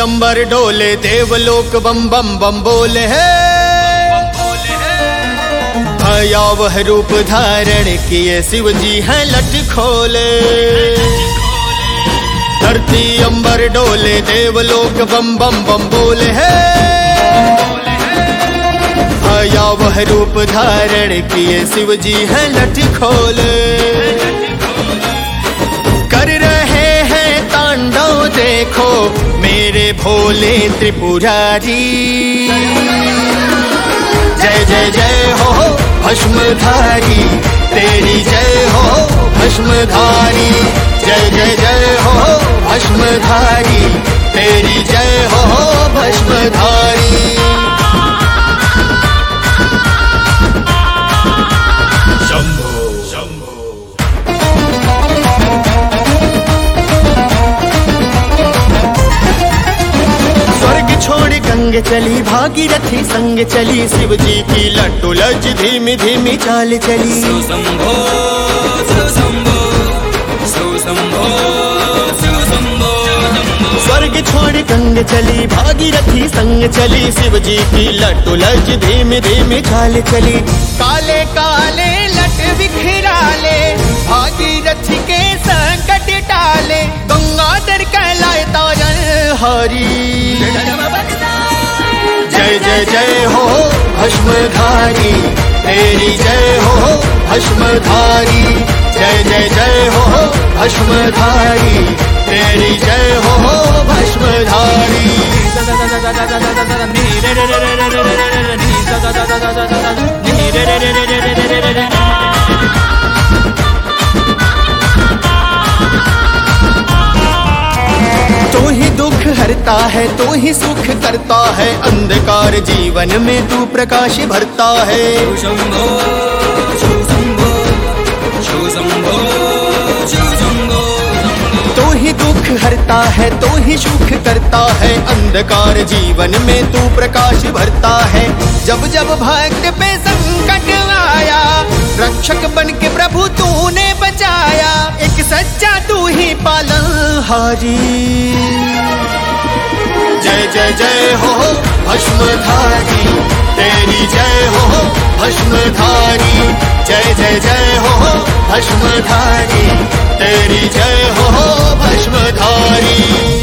अंबर डोले देवलोक बम बम बम बोले है। भयावह रूप धारण किए शिव जी हैं लट खोले। धरती अंबर डोले देवलोक बम बम बम बोले है। भयावह रूप धारण किए शिव जी हैं लट खोले। कर रहे हैं तांडव देखो मेरे भोले त्रिपुरारी। जय जय जय हो भस्मधारी, तेरी जय हो भस्मधारी। जय जय जय हो भस्मधारी, तेरी जय हो भस्मधारी। गंग चली भागीरथी संग चली, शिव जी की लट्टुलज धीमी धीमी चाल चली। शंभो शंभो शंभो शंभो। स्वर्ग छोड़ गंग चली भागीरथी संग चली, शिव जी की लट्टुलज धीमी धीमी चाल चली। काले काले लट बिखराले भागीरथी के संकट टाले, गंगाधर कहलाए तारन हारी। जय जय जय हो भस्मधारी, तेरी जय हो भस्मधारी। जय जय जय हो भस्मधारी, तेरी जय हो भस्मधारी। तू ही दुख हरता है, तू ही सुख करता है, अंधकार जीवन में तू प्रकाश भरता है। शंभो शंभो शंभो शंभो। तू ही दुख हरता है, तू ही सुख करता है, अंधकार जीवन में तू प्रकाश भरता है। जब जब भक्त पे संकट आया, रक्षक बन के प्रभु तूने बचाया। एक सच्चा तू ही पालनहारी। जय जय जय हो भस्मधारी, तेरी जय हो भस्मधारी। जय जय जय हो भस्मधारी, तेरी जय हो भस्मधारी।